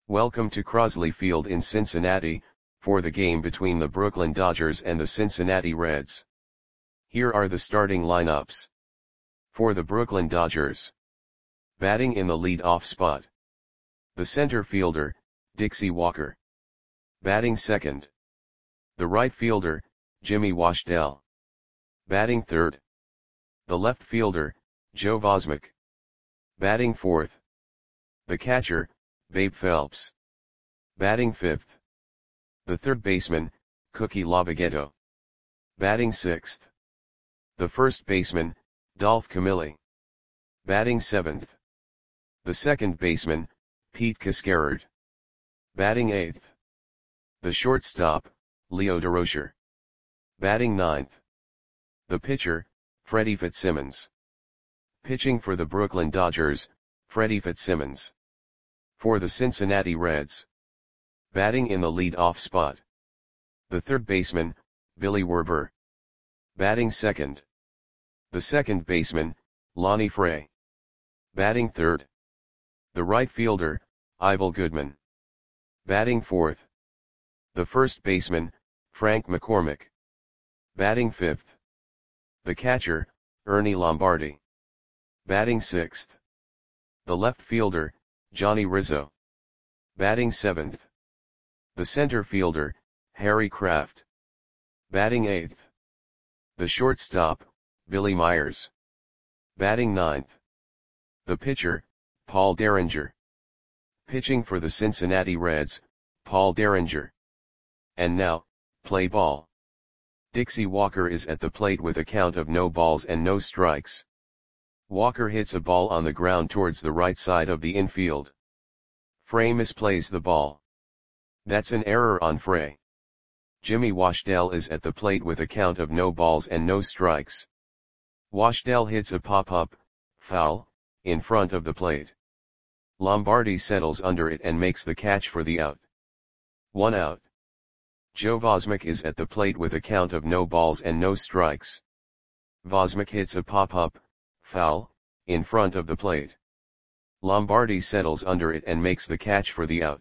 Welcome to Crosley Field in Cincinnati, for the game between the Brooklyn Dodgers and the Cincinnati Reds. Here are the starting lineups. For the Brooklyn Dodgers. Batting in the lead-off spot. The center fielder, Dixie Walker. Batting second. The right fielder, Jimmy Washdell. Batting third. The left fielder, Joe Vosmick. Batting fourth. The catcher, Babe Phelps. Batting fifth. The third baseman, Cookie Lavagetto. Batting sixth. The first baseman, Dolph Camilli. Batting seventh. The second baseman, Pete Cascarard. Batting eighth. The shortstop, Leo Durocher. Batting ninth. The pitcher, Freddie Fitzsimmons. Pitching for the Brooklyn Dodgers, Freddie Fitzsimmons. For the Cincinnati Reds. Batting in the lead-off spot. The third baseman, Billy Werber. Batting second. The second baseman, Lonnie Fray. Batting third. The right fielder, Ivel Goodman. Batting fourth. The first baseman, Frank McCormick. Batting fifth. The catcher, Ernie Lombardi. Batting sixth. The left fielder, Johnny Rizzo. Batting seventh. The center fielder, Harry Kraft. Batting eighth. The shortstop, Billy Myers. Batting ninth. The pitcher, Paul Derringer. Pitching for the Cincinnati Reds, Paul Derringer. And now, play ball. Dixie Walker is at the plate with a count of no balls and no strikes. Walker hits a ball on the ground towards the right side of the infield. Fray misplays the ball. That's an error on Fray. Jimmy Washdell is at the plate with a count of no balls and no strikes. Washdell hits a pop-up, foul, in front of the plate. Lombardi settles under it and makes the catch for the out. 1 out. Joe Vosmick is at the plate with a count of no balls and no strikes. Vosmick hits a pop-up, foul, in front of the plate. Lombardi settles under it and makes the catch for the out.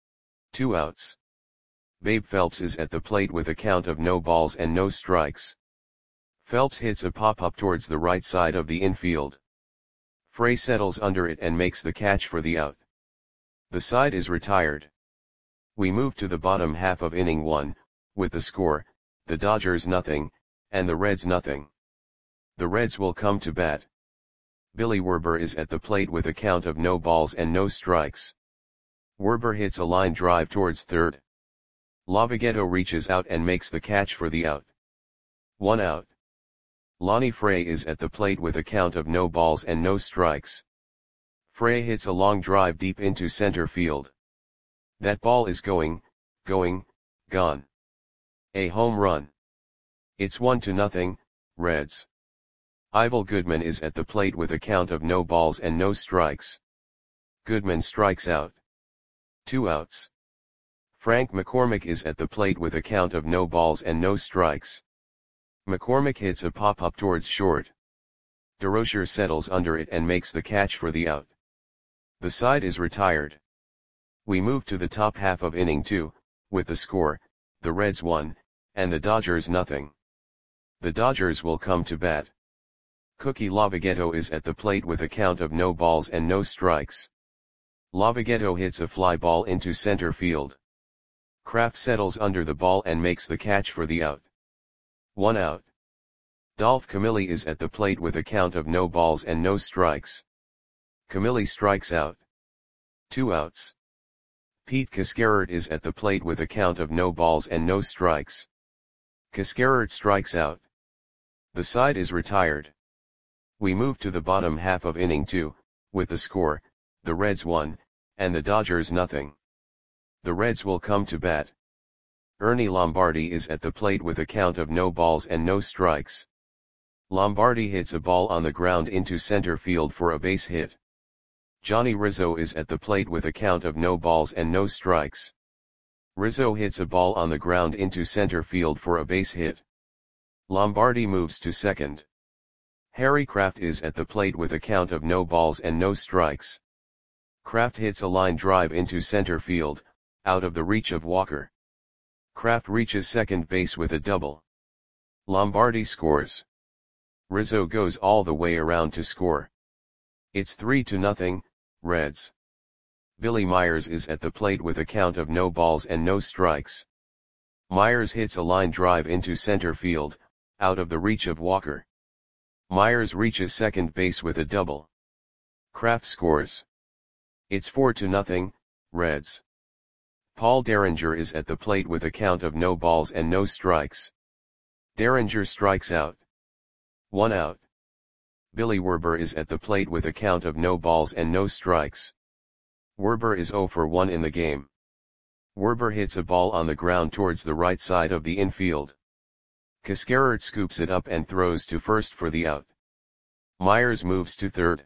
2 outs. Babe Phelps is at the plate with a count of no balls and no strikes. Phelps hits a pop-up towards the right side of the infield. Fray settles under it and makes the catch for the out. The side is retired. We move to the bottom half of inning 1, with the score, the Dodgers nothing, and the Reds nothing. The Reds will come to bat. Billy Werber is at the plate with a count of no balls and no strikes. Werber hits a line drive towards third. Lavagetto reaches out and makes the catch for the out. 1 out. Lonnie Fray is at the plate with a count of no balls and no strikes. Fray hits a long drive deep into center field. That ball is gone. A home run. It's 1-0, Reds. Ivel Goodman is at the plate with a count of no balls and no strikes. Goodman strikes out. 2 outs. Frank McCormick is at the plate with a count of no balls and no strikes. McCormick hits a pop-up towards short. Durocher settles under it and makes the catch for the out. The side is retired. We move to the top half of inning 2, with the score, the Reds 1, and the Dodgers nothing. The Dodgers will come to bat. Cookie Lavagetto is at the plate with a count of no balls and no strikes. Lavagetto hits a fly ball into center field. Kraft settles under the ball and makes the catch for the out. 1 out. Dolph Camilli is at the plate with a count of no balls and no strikes. Camilli strikes out. 2 outs. Pete Cascarard is at the plate with a count of no balls and no strikes. Cascarard strikes out. The side is retired. We move to the bottom half of inning 2, with the score, the Reds 1, and the Dodgers nothing. The Reds will come to bat. Ernie Lombardi is at the plate with a count of no balls and no strikes. Lombardi hits a ball on the ground into center field for a base hit. Johnny Rizzo is at the plate with a count of no balls and no strikes. Rizzo hits a ball on the ground into center field for a base hit. Lombardi moves to second. Harry Kraft is at the plate with a count of no balls and no strikes. Kraft hits a line drive into center field, out of the reach of Walker. Kraft reaches second base with a double. Lombardi scores. Rizzo goes all the way around to score. It's 3-0, Reds. Billy Myers is at the plate with a count of no balls and no strikes. Myers hits a line drive into center field, out of the reach of Walker. Myers reaches second base with a double. Kraft scores. It's 4-0, Reds. Paul Derringer is at the plate with a count of no balls and no strikes. Derringer strikes out. 1 out. Billy Werber is at the plate with a count of no balls and no strikes. Werber is 0 for 1 in the game. Werber hits a ball on the ground towards the right side of the infield. Cascarert scoops it up and throws to first for the out. Myers moves to third.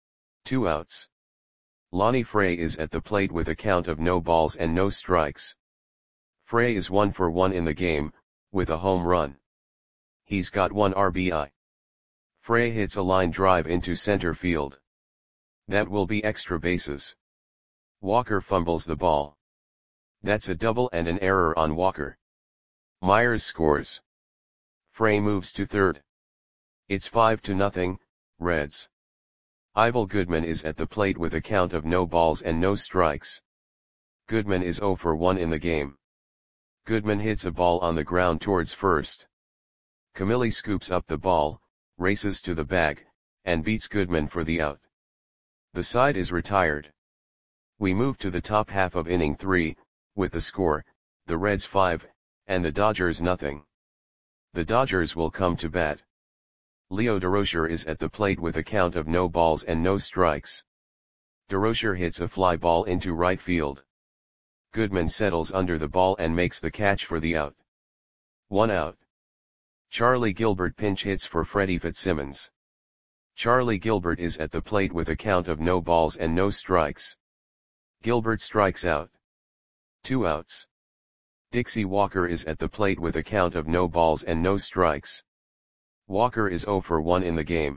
2 outs. Lonnie Frey is at the plate with a count of no balls and no strikes. Frey is 1 for 1 in the game, with a home run. He's got 1 RBI. Frey hits a line drive into center field. That will be extra bases. Walker fumbles the ball. That's a double and an error on Walker. Myers scores. Frey moves to third. It's 5-0, Reds. Ivel Goodman is at the plate with a count of no balls and no strikes. Goodman is 0 for 1 in the game. Goodman hits a ball on the ground towards first. Camilli scoops up the ball, races to the bag, and beats Goodman for the out. The side is retired. We move to the top half of inning 3, with the score, the Reds 5, and the Dodgers nothing. The Dodgers will come to bat. Leo Durocher is at the plate with a count of no balls and no strikes. Durocher hits a fly ball into right field. Goodman settles under the ball and makes the catch for the out. 1 out. Charlie Gilbert pinch hits for Freddie Fitzsimmons. Charlie Gilbert is at the plate with a count of no balls and no strikes. Gilbert strikes out. 2 outs. Dixie Walker is at the plate with a count of no balls and no strikes. Walker is 0 for 1 in the game.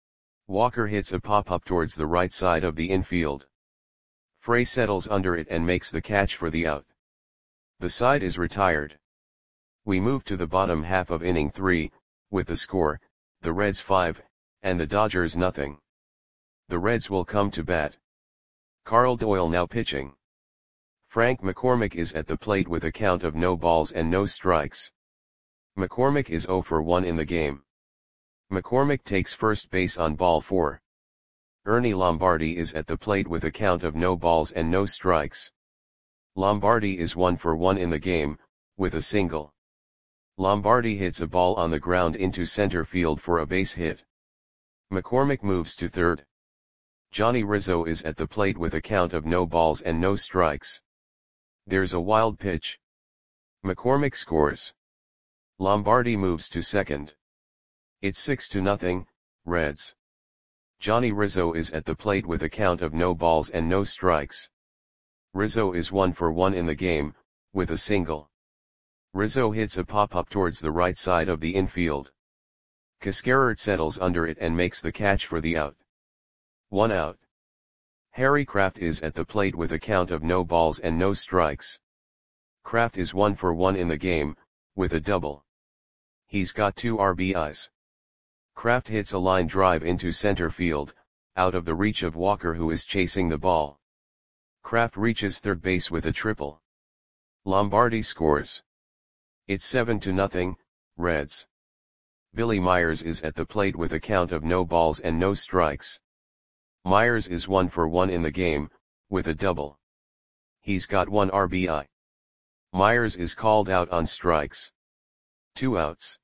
Walker hits a pop-up towards the right side of the infield. Frey settles under it and makes the catch for the out. The side is retired. We move to the bottom half of inning 3, with the score, the Reds 5, and the Dodgers nothing. The Reds will come to bat. Carl Doyle now pitching. Frank McCormick is at the plate with a count of no balls and no strikes. McCormick is 0 for 1 in the game. McCormick takes first base on ball 4. Ernie Lombardi is at the plate with a count of no balls and no strikes. Lombardi is 1 for 1 in the game, with a single. Lombardi hits a ball on the ground into center field for a base hit. McCormick moves to third. Johnny Rizzo is at the plate with a count of no balls and no strikes. There's a wild pitch. McCormick scores. Lombardi moves to second. It's 6-0, Reds. Johnny Rizzo is at the plate with a count of no balls and no strikes. Rizzo is 1 for 1 in the game, with a single. Rizzo hits a pop-up towards the right side of the infield. Cascarert settles under it and makes the catch for the out. 1 out. Harry Kraft is at the plate with a count of no balls and no strikes. Kraft is 1 for 1 in the game, with a double. He's got 2 RBIs. Kraft hits a line drive into center field, out of the reach of Walker who is chasing the ball. Kraft reaches third base with a triple. Lombardi scores. It's 7-0, Reds. Billy Myers is at the plate with a count of no balls and no strikes. Myers is 1 for 1 in the game, with a double. He's got 1 RBI. Myers is called out on strikes. 2 outs.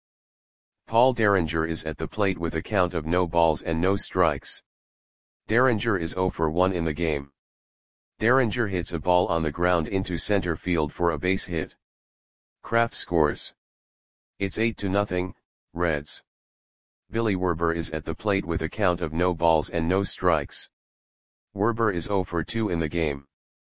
Paul Derringer is at the plate with a count of no balls and no strikes. Derringer is 0 for 1 in the game. Derringer hits a ball on the ground into center field for a base hit. Kraft scores. It's 8-0, Reds. Billy Werber is at the plate with a count of no balls and no strikes. Werber is 0 for 2 in the game.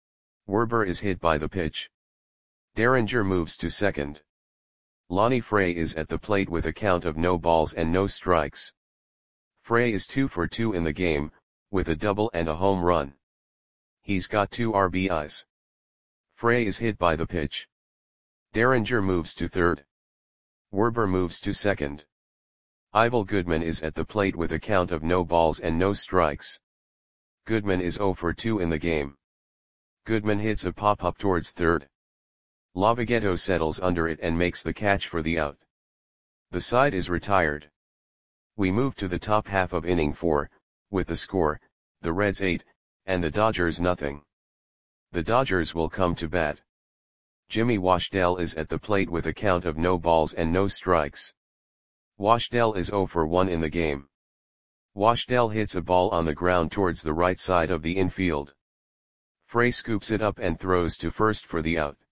Werber is hit by the pitch. Derringer moves to second. Lonnie Frey is at the plate with a count of no balls and no strikes. Frey is 2 for 2 in the game, with a double and a home run. He's got 2 RBIs. Frey is hit by the pitch. Derringer moves to third. Werber moves to second. Ivel Goodman is at the plate with a count of no balls and no strikes. Goodman is 0 for 2 in the game. Goodman hits a pop-up towards third. Lavagetto settles under it and makes the catch for the out. The side is retired. We move to the top half of inning 4, with the score, the Reds 8, and the Dodgers nothing. The Dodgers will come to bat. Jimmy Washdell is at the plate with a count of no balls and no strikes. Washdell is 0 for 1 in the game. Washdell hits a ball on the ground towards the right side of the infield. Frey scoops it up and throws to first for the out.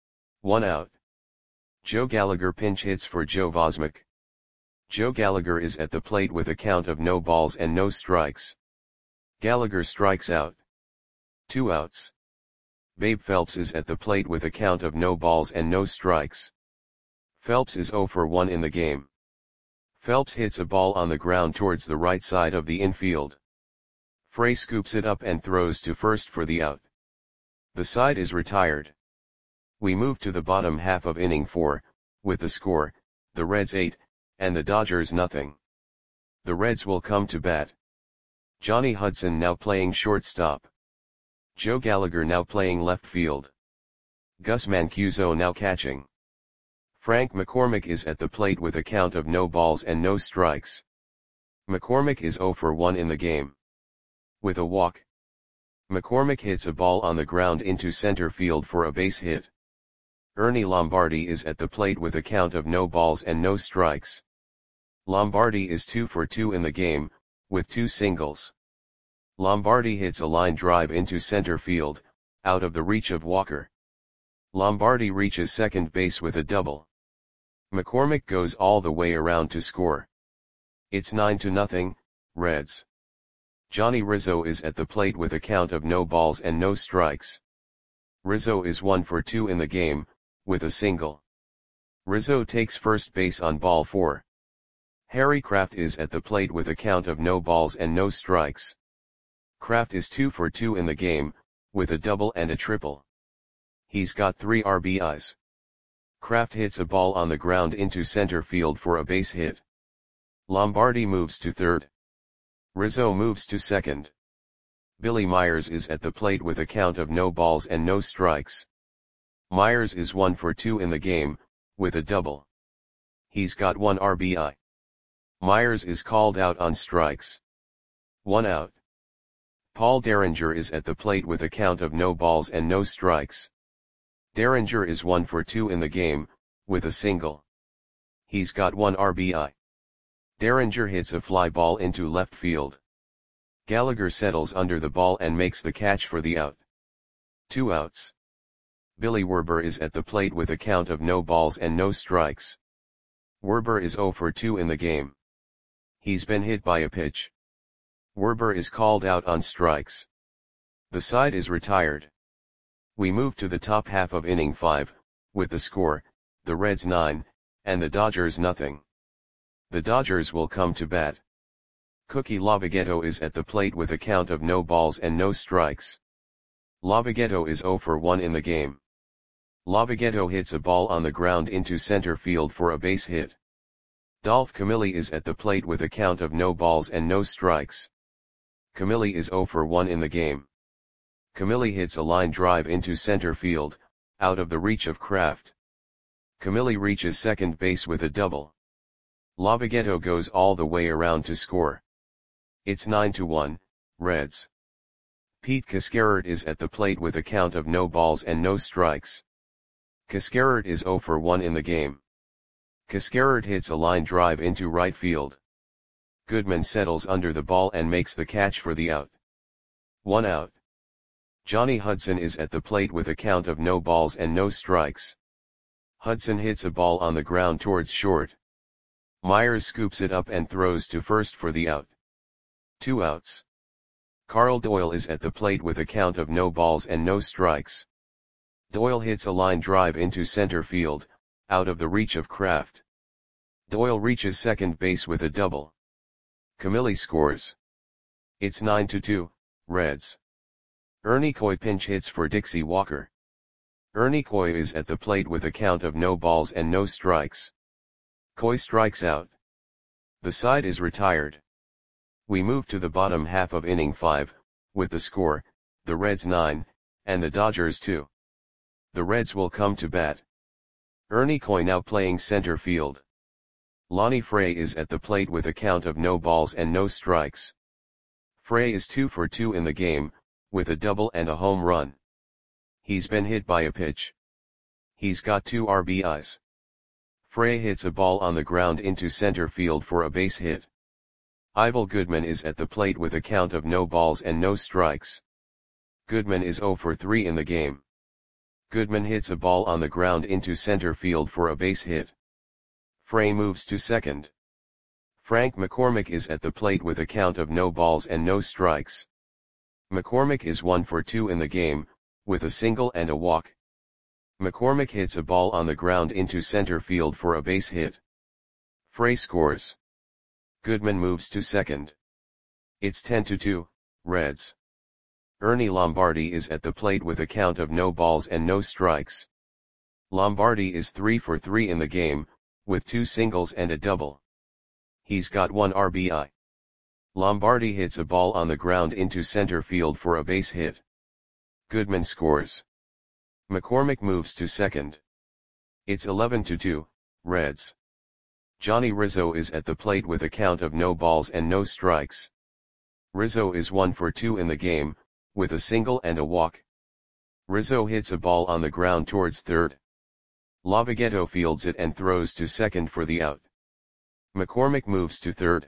1 out. Joe Gallagher pinch hits for Joe Vosmick. Joe Gallagher is at the plate with a count of no balls and no strikes. Gallagher strikes out. 2 outs. Babe Phelps is at the plate with a count of no balls and no strikes. Phelps is 0 for 1 in the game. Phelps hits a ball on the ground towards the right side of the infield. Frey scoops it up and throws to first for the out. The side is retired. We move to the bottom half of inning 4, with the score, the Reds 8, and the Dodgers nothing. The Reds will come to bat. Johnny Hudson now playing shortstop. Joe Gallagher now playing left field. Gus Mancuso now catching. Frank McCormick is at the plate with a count of no balls and no strikes. McCormick is 0 for 1 in the game. With a walk, McCormick hits a ball on the ground into center field for a base hit. Ernie Lombardi is at the plate with a count of no balls and no strikes. Lombardi is 2 for 2 in the game, with 2 singles. Lombardi hits a line drive into center field, out of the reach of Walker. Lombardi reaches second base with a double. McCormick goes all the way around to score. It's 9-0, Reds. Johnny Rizzo is at the plate with a count of no balls and no strikes. Rizzo is 1 for 2 in the game, with a single. Rizzo takes first base on ball 4. Harry Kraft is at the plate with a count of no balls and no strikes. Kraft is 2 for 2 in the game, with a double and a triple. He's got 3 RBIs. Kraft hits a ball on the ground into center field for a base hit. Lombardi moves to third. Rizzo moves to second. Billy Myers is at the plate with a count of no balls and no strikes. Myers is 1 for 2 in the game, with a double. He's got 1 RBI. Myers is called out on strikes. 1 out. Paul Derringer is at the plate with a count of no balls and no strikes. Derringer is 1 for 2 in the game, with a single. He's got 1 RBI. Derringer hits a fly ball into left field. Gallagher settles under the ball and makes the catch for the out. 2 outs. Billy Werber is at the plate with a count of no balls and no strikes. Werber is 0 for 2 in the game. He's been hit by a pitch. Werber is called out on strikes. The side is retired. We move to the top half of inning 5, with the score, the Reds 9, and the Dodgers nothing. The Dodgers will come to bat. Cookie Lavagetto is at the plate with a count of no balls and no strikes. Lavagetto is 0 for 1 in the game. Lavagetto hits a ball on the ground into center field for a base hit. Dolph Camilli is at the plate with a count of no balls and no strikes. Camilli is 0 for 1 in the game. Camilli hits a line drive into center field, out of the reach of Kraft. Camilli reaches second base with a double. Lavagetto goes all the way around to score. It's 9-1, Reds. Pete Cascarert is at the plate with a count of no balls and no strikes. Cascarert is 0 for 1 in the game. Cascarert hits a line drive into right field. Goodman settles under the ball and makes the catch for the out. 1 out. Johnny Hudson is at the plate with a count of no balls and no strikes. Hudson hits a ball on the ground towards short. Myers scoops it up and throws to first for the out. 2 outs. Carl Doyle is at the plate with a count of no balls and no strikes. Doyle hits a line drive into center field, out of the reach of Kraft. Doyle reaches second base with a double. Camilli scores. It's 9-2, Reds. Ernie Coy pinch hits for Dixie Walker. Ernie Coy is at the plate with a count of no balls and no strikes. Coy strikes out. The side is retired. We move to the bottom half of inning 5, with the score, the Reds 9, and the Dodgers 2. The Reds will come to bat. Ernie Coy now playing center field. Lonnie Frey is at the plate with a count of no balls and no strikes. Frey is 2 for 2 in the game, with a double and a home run. He's been hit by a pitch. He's got 2 RBIs. Frey hits a ball on the ground into center field for a base hit. Ivel Goodman is at the plate with a count of no balls and no strikes. Goodman is 0 for 3 in the game. Goodman hits a ball on the ground into center field for a base hit. Frey moves to second. Frank McCormick is at the plate with a count of no balls and no strikes. McCormick is 1 for 2 in the game, with a single and a walk. McCormick hits a ball on the ground into center field for a base hit. Frey scores. Goodman moves to second. It's 10-2, Reds. Ernie Lombardi is at the plate with a count of no balls and no strikes. Lombardi is 3 for 3 in the game, with 2 singles and a double. He's got 1 RBI. Lombardi hits a ball on the ground into center field for a base hit. Goodman scores. McCormick moves to second. It's 11-2, Reds. Johnny Rizzo is at the plate with a count of no balls and no strikes. Rizzo is 1 for 2 in the game, with a single and a walk. Rizzo hits a ball on the ground towards third. Lavagetto fields it and throws to second for the out. McCormick moves to third.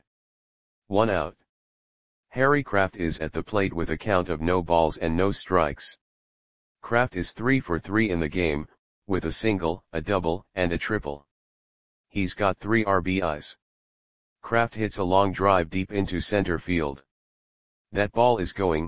1 out. Harry Kraft is at the plate with a count of no balls and no strikes. Kraft is 3 for 3 in the game, with a single, a double, and a triple. He's got 3 RBIs. Kraft hits a long drive deep into center field. That ball is gone.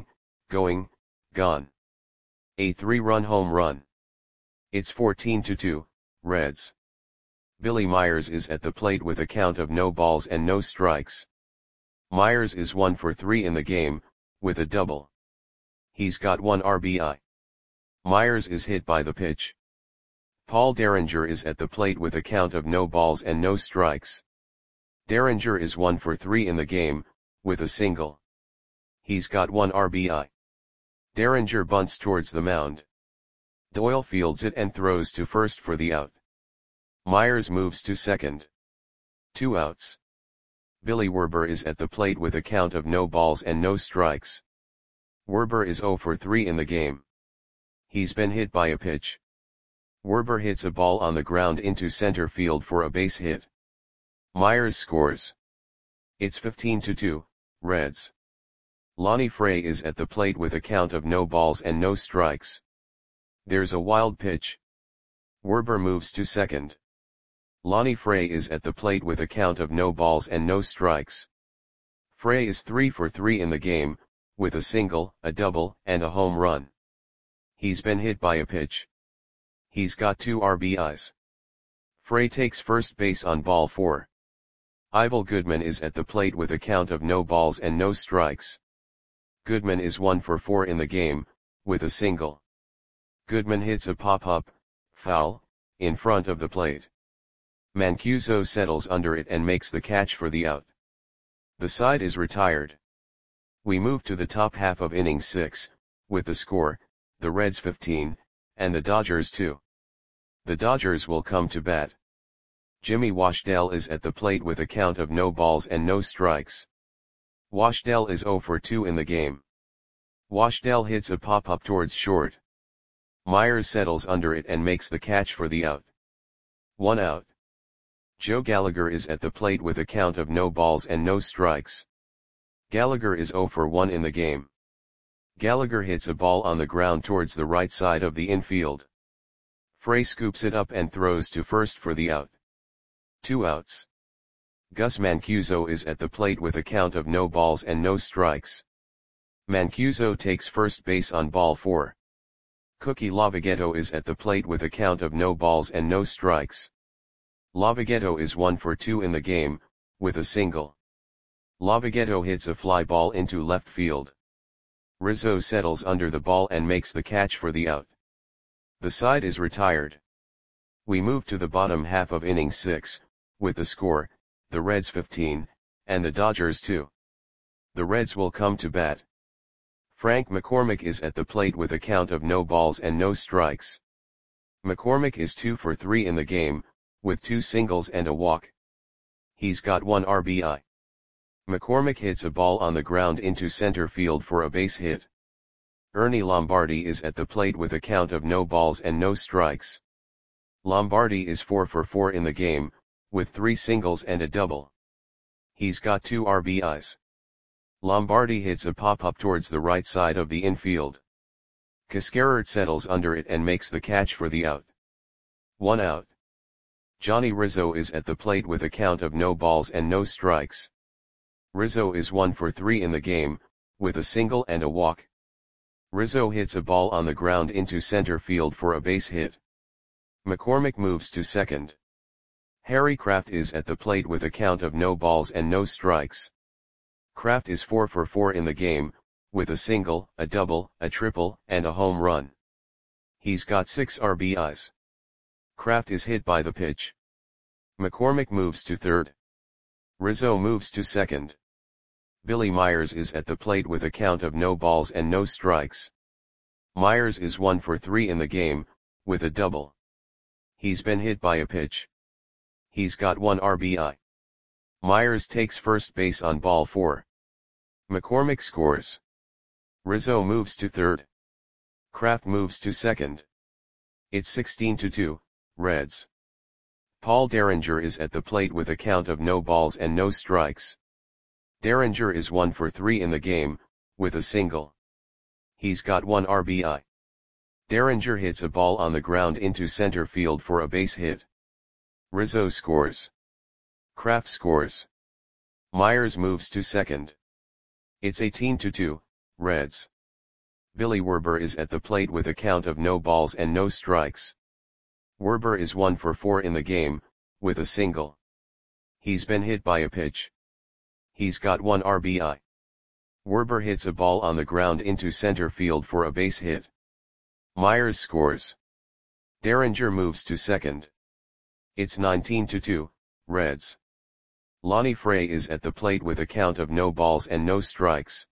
A 3-run home run. It's 14-2, Reds. Billy Myers is at the plate with a count of no balls and no strikes. Myers is 1 for 3 in the game, with a double. He's got 1 RBI. Myers is hit by the pitch. Paul Derringer is at the plate with a count of no balls and no strikes. Derringer is 1 for 3 in the game, with a single. He's got 1 RBI. Derringer bunts towards the mound. Doyle fields it and throws to first for the out. Myers moves to second. 2 outs. Billy Werber is at the plate with a count of no balls and no strikes. Werber is 0 for 3 in the game. He's been hit by a pitch. Werber hits a ball on the ground into center field for a base hit. Myers scores. It's 15-2, Reds. Lonnie Frey is at the plate with a count of no balls and no strikes. There's a wild pitch. Werber moves to second. Lonnie Frey is at the plate with a count of no balls and no strikes. Frey is 3 for 3 in the game, with a single, a double, and a home run. He's been hit by a pitch. He's got 2 RBIs. Frey takes first base on ball 4. Ivel Goodman is at the plate with a count of no balls and no strikes. Goodman is 1 for 4 in the game, with a single. Goodman hits a pop-up, foul, in front of the plate. Mancuso settles under it and makes the catch for the out. The side is retired. We move to the top half of inning 6, with the score, the Reds 15, and the Dodgers 2. The Dodgers will come to bat. Jimmy Washdell is at the plate with a count of no balls and no strikes. Washdell is 0 for 2 in the game. Washdell hits a pop-up towards short. Myers settles under it and makes the catch for the out. 1 out. Joe Gallagher is at the plate with a count of no balls and no strikes. Gallagher is 0 for 1 in the game. Gallagher hits a ball on the ground towards the right side of the infield. Frey scoops it up and throws to first for the out. 2 outs. Gus Mancuso is at the plate with a count of no balls and no strikes. Mancuso takes first base on ball 4. Cookie Lavagetto is at the plate with a count of no balls and no strikes. Lavagetto is 1 for 2 in the game, with a single. Lavagetto hits a fly ball into left field. Rizzo settles under the ball and makes the catch for the out. The side is retired. We move to the bottom half of inning 6, with the score, the Reds 15, and the Dodgers 2. The Reds will come to bat. Frank McCormick is at the plate with a count of no balls and no strikes. McCormick is 2 for 3 in the game, with 2 singles and a walk. He's got 1 RBI. McCormick hits a ball on the ground into center field for a base hit. Ernie Lombardi is at the plate with a count of no balls and no strikes. Lombardi is 4 for 4 in the game, with 3 singles and a double. He's got 2 RBIs. Lombardi hits a pop-up towards the right side of the infield. Cascarert settles under it and makes the catch for the out. 1 out. Johnny Rizzo is at the plate with a count of no balls and no strikes. Rizzo is 1 for 3 in the game, with a single and a walk. Rizzo hits a ball on the ground into center field for a base hit. McCormick moves to second. Harry Kraft is at the plate with a count of no balls and no strikes. Kraft is 4 for 4 in the game, with a single, a double, a triple, and a home run. He's got 6 RBIs. Kraft is hit by the pitch. McCormick moves to third. Rizzo moves to second. Billy Myers is at the plate with a count of no balls and no strikes. Myers is 1 for 3 in the game, with a double. He's been hit by a pitch. He's got 1 RBI. Myers takes first base on ball 4. McCormick scores. Rizzo moves to third. Kraft moves to second. It's 16-2, Reds. Paul Derringer is at the plate with a count of no balls and no strikes. Derringer is 1 for 3 in the game, with a single. He's got 1 RBI. Derringer hits a ball on the ground into center field for a base hit. Rizzo scores. Kraft scores. Myers moves to second. It's 18-2, Reds. Billy Werber is at the plate with a count of no balls and no strikes. Werber is 1 for 4 in the game, with a single. He's been hit by a pitch. He's got 1 RBI. Werber hits a ball on the ground into center field for a base hit. Myers scores. Derringer moves to second. It's 19-2, Reds. Lonnie Frey is at the plate with a count of no balls and no strikes.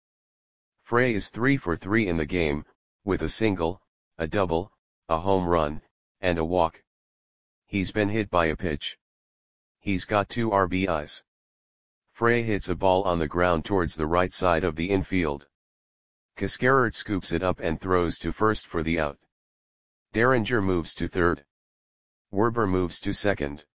Frey is 3 for 3 in the game, with a single, a double, a home run, and a walk. He's been hit by a pitch. He's got 2 RBIs. Frey hits a ball on the ground towards the right side of the infield. Cascarert scoops it up and throws to first for the out. Derringer moves to third. Werber moves to second.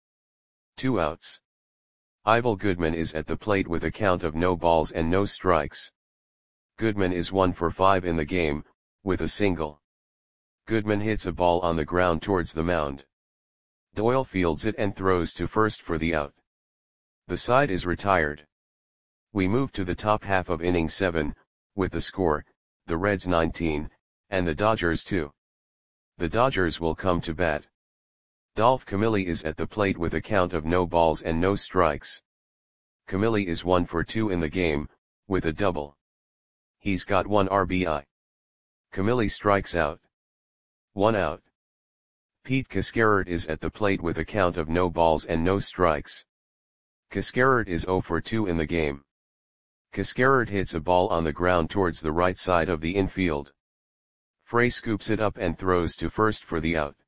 2 outs. Ivel Goodman is at the plate with a count of no balls and no strikes. Goodman is 1 for 5 in the game, with a single. Goodman hits a ball on the ground towards the mound. Doyle fields it and throws to first for the out. The side is retired. We move to the top half of inning 7, with the score, the Reds 19, and the Dodgers 2. The Dodgers will come to bat. Dolph Camilli is at the plate with a count of no balls and no strikes. Camilli is 1 for 2 in the game, with a double. He's got 1 RBI. Camilli strikes out. 1 out. Pete Cascarert is at the plate with a count of no balls and no strikes. Cascarert is 0 for 2 in the game. Cascarert hits a ball on the ground towards the right side of the infield. Frey scoops it up and throws to first for the out.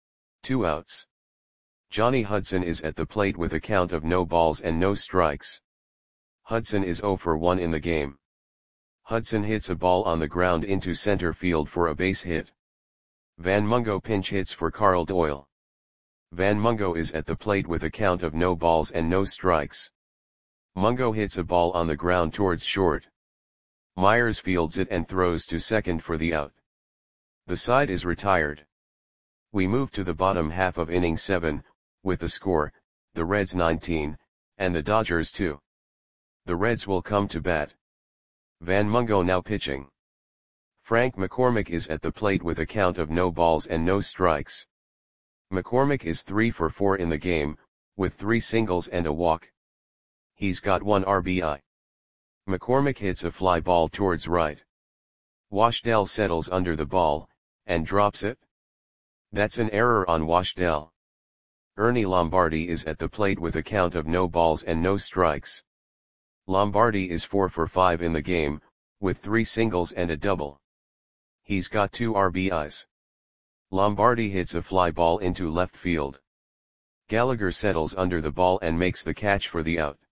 2 outs. Johnny Hudson is at the plate with a count of no balls and no strikes. Hudson is 0 for 1 in the game. Hudson hits a ball on the ground into center field for a base hit. Van Mungo pinch hits for Carl Doyle. Van Mungo is at the plate with a count of no balls and no strikes. Mungo hits a ball on the ground towards short. Myers fields it and throws to second for the out. The side is retired. We move to the bottom half of inning 7, with the score, the Reds 19, and the Dodgers 2. The Reds will come to bat. Van Mungo now pitching. Frank McCormick is at the plate with a count of no balls and no strikes. McCormick is 3 for 4 in the game, with 3 singles and a walk. He's got 1 RBI. McCormick hits a fly ball towards right. Washdell settles under the ball, and drops it. That's an error on Washdell. Ernie Lombardi is at the plate with a count of no balls and no strikes. Lombardi is 4 for 5 in the game, with 3 singles and a double. He's got 2 RBIs. Lombardi hits a fly ball into left field. Gallagher settles under the ball and makes the catch for the out.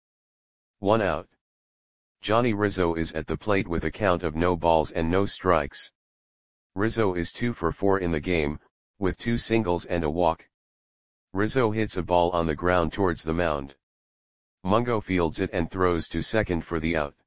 1 out. Johnny Rizzo is at the plate with a count of no balls and no strikes. Rizzo is 2 for 4 in the game, with 2 singles and a walk. Rizzo hits a ball on the ground towards the mound. Mungo fields it and throws to second for the out.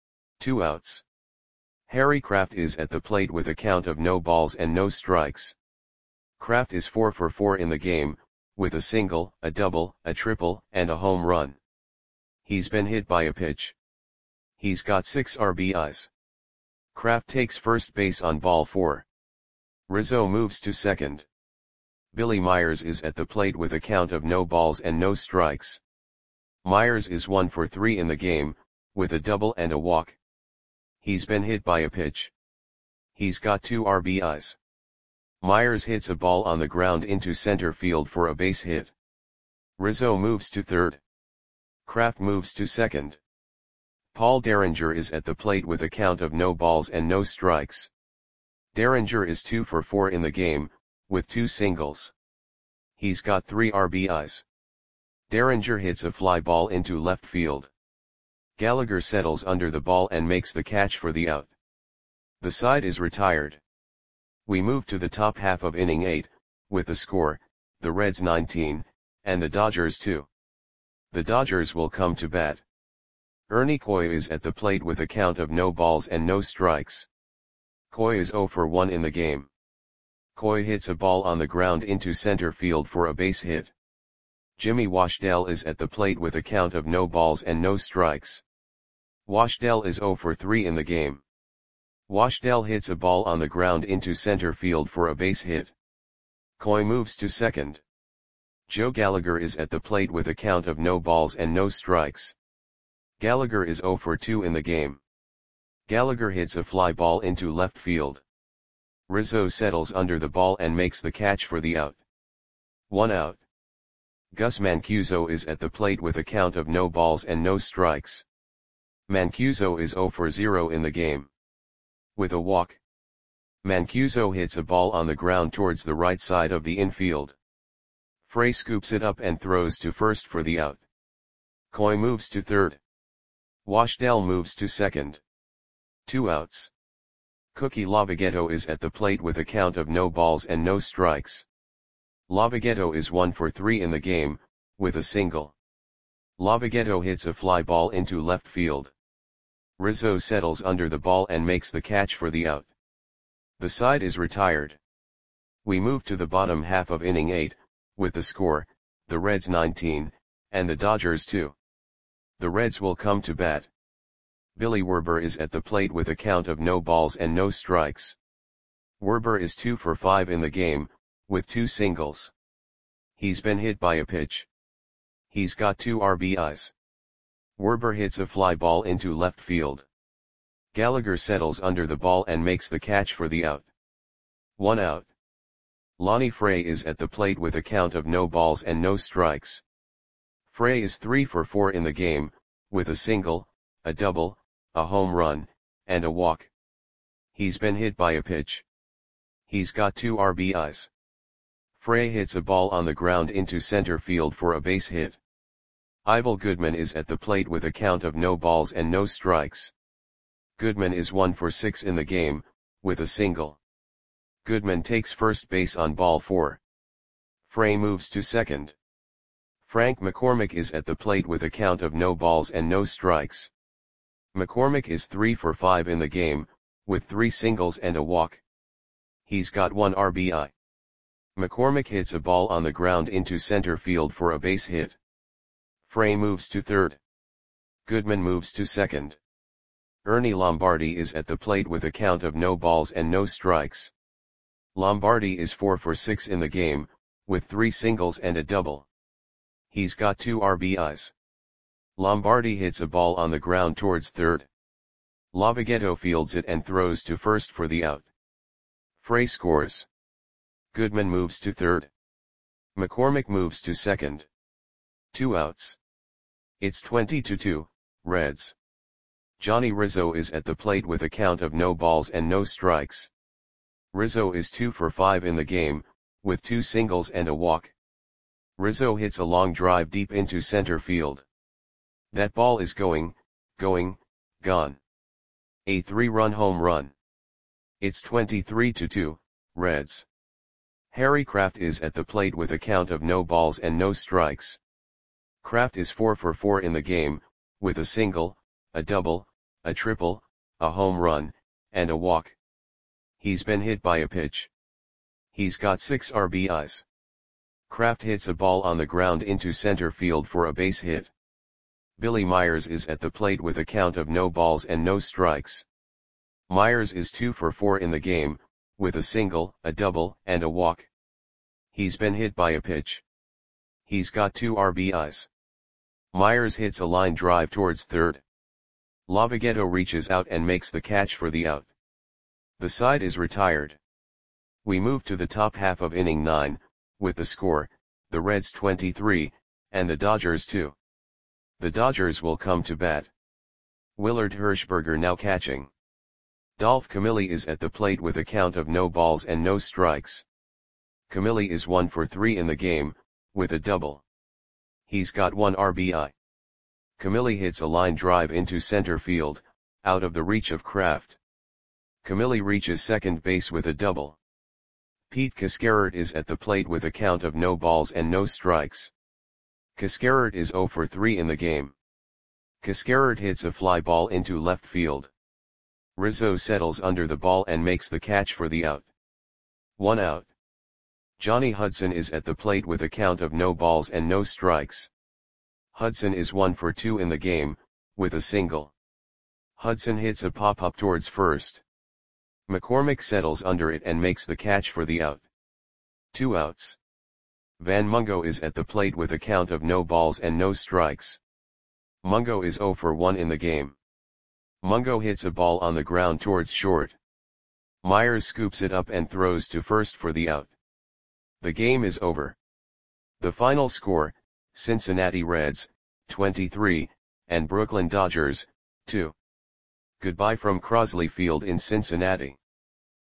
2 outs. Harry Kraft is at the plate with a count of no balls and no strikes. Kraft is 4 for 4 in the game, with a single, a double, a triple, and a home run. He's been hit by a pitch. He's got 6 RBIs. Kraft takes first base on ball 4. Rizzo moves to second. Billy Myers is at the plate with a count of no balls and no strikes. Myers is 1 for 3 in the game, with a double and a walk. He's been hit by a pitch. He's got 2 RBIs. Myers hits a ball on the ground into center field for a base hit. Rizzo moves to third. Kraft moves to second. Paul Derringer is at the plate with a count of no balls and no strikes. Derringer is 2 for 4 in the game, with 2 singles. He's got 3 RBIs. Derringer hits a fly ball into left field. Gallagher settles under the ball and makes the catch for the out. The side is retired. We move to the top half of inning 8, with the score, the Reds 19, and the Dodgers 2. The Dodgers will come to bat. Ernie Coy is at the plate with a count of no balls and no strikes. Coy is 0 for 1 in the game. Coy hits a ball on the ground into center field for a base hit. Jimmy Washdell is at the plate with a count of no balls and no strikes. Washdell is 0 for 3 in the game. Washdell hits a ball on the ground into center field for a base hit. Coy moves to second. Joe Gallagher is at the plate with a count of no balls and no strikes. Gallagher is 0 for 2 in the game. Gallagher hits a fly ball into left field. Rizzo settles under the ball and makes the catch for the out. 1 out. Gus Mancuso is at the plate with a count of no balls and no strikes. Mancuso is 0 for 0 in the game. With a walk. Mancuso hits a ball on the ground towards the right side of the infield. Frey scoops it up and throws to first for the out. Coy moves to third. Washdell moves to second. 2 outs. Cookie Lavagetto is at the plate with a count of no balls and no strikes. Lavagetto is 1 for 3 in the game, with a single. Lavagetto hits a fly ball into left field. Rizzo settles under the ball and makes the catch for the out. The side is retired. We move to the bottom half of inning 8, with the score, the Reds 19, and the Dodgers 2. The Reds will come to bat. Billy Werber is at the plate with a count of no balls and no strikes. Werber is 2 for 5 in the game, with 2 singles. He's been hit by a pitch. He's got 2 RBIs. Werber hits a fly ball into left field. Gallagher settles under the ball and makes the catch for the out. 1 out. Lonnie Frey is at the plate with a count of no balls and no strikes. Frey is 3 for 4 in the game, with a single, a double, a home run, and a walk. He's been hit by a pitch. He's got 2 RBIs. Frey hits a ball on the ground into center field for a base hit. Ivel Goodman is at the plate with a count of no balls and no strikes. Goodman is 1 for 6 in the game, with a single. Goodman takes first base on ball 4. Frey moves to second. Frank McCormick is at the plate with a count of no balls and no strikes. McCormick is 3 for 5 in the game, with 3 singles and a walk. He's got 1 RBI. McCormick hits a ball on the ground into center field for a base hit. Frey moves to third. Goodman moves to second. Ernie Lombardi is at the plate with a count of no balls and no strikes. Lombardi is 4 for 6 in the game, with 3 singles and a double. He's got 2 RBIs. Lombardi hits a ball on the ground towards third. Lavogetto fields it and throws to first for the out. Frey scores. Goodman moves to third. McCormick moves to second. 2 outs. It's 20-2, Reds. Johnny Rizzo is at the plate with a count of no balls and no strikes. Rizzo is 2 for 5 in the game, with 2 singles and a walk. Rizzo hits a long drive deep into center field. That ball is gone. A 3-run home run. It's 23-2, Reds. Harry Kraft is at the plate with a count of no balls and no strikes. Kraft is 4 for 4 in the game, with a single, a double, a triple, a home run, and a walk. He's been hit by a pitch. He's got 6 RBIs. Kraft hits a ball on the ground into center field for a base hit. Billy Myers is at the plate with a count of no balls and no strikes. Myers is 2 for 4 in the game, with a single, a double, and a walk. He's been hit by a pitch. He's got 2 RBIs. Myers hits a line drive towards third. Lavogetto reaches out and makes the catch for the out. The side is retired. We move to the top half of inning 9, with the score, the Reds 23, and the Dodgers 2. The Dodgers will come to bat. Willard Hirschberger now catching. Dolph Camilli is at the plate with a count of no balls and no strikes. Camilli is 1 for 3 in the game, with a double. He's got 1 RBI. Camilli hits a line drive into center field, out of the reach of Kraft. Camilli reaches second base with a double. Pete Cascarert is at the plate with a count of no balls and no strikes. Cascarert is 0 for 3 in the game. Cascarert hits a fly ball into left field. Rizzo settles under the ball and makes the catch for the out. 1 out. Johnny Hudson is at the plate with a count of no balls and no strikes. Hudson is 1 for 2 in the game, with a single. Hudson hits a pop-up towards first. McCormick settles under it and makes the catch for the out. 2 outs. Van Mungo is at the plate with a count of no balls and no strikes. Mungo is 0 for 1 in the game. Mungo hits a ball on the ground towards short. Myers scoops it up and throws to first for the out. The game is over. The final score, Cincinnati Reds, 23, and Brooklyn Dodgers, 2. Goodbye from Crosley Field in Cincinnati.